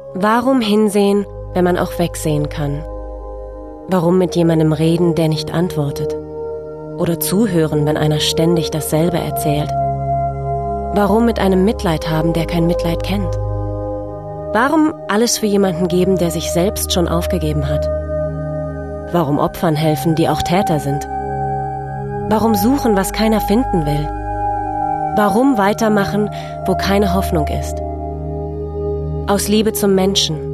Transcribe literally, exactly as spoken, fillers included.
Warum hinsehen, wenn man auch wegsehen kann? Warum mit jemandem reden, der nicht antwortet? Oder zuhören, wenn einer ständig dasselbe erzählt? Warum mit einem Mitleid haben, der kein Mitleid kennt? Warum alles für jemanden geben, der sich selbst schon aufgegeben hat? Warum Opfern helfen, die auch Täter sind? Warum suchen, was keiner finden will? Warum weitermachen, wo keine Hoffnung ist? Aus Liebe zum Menschen,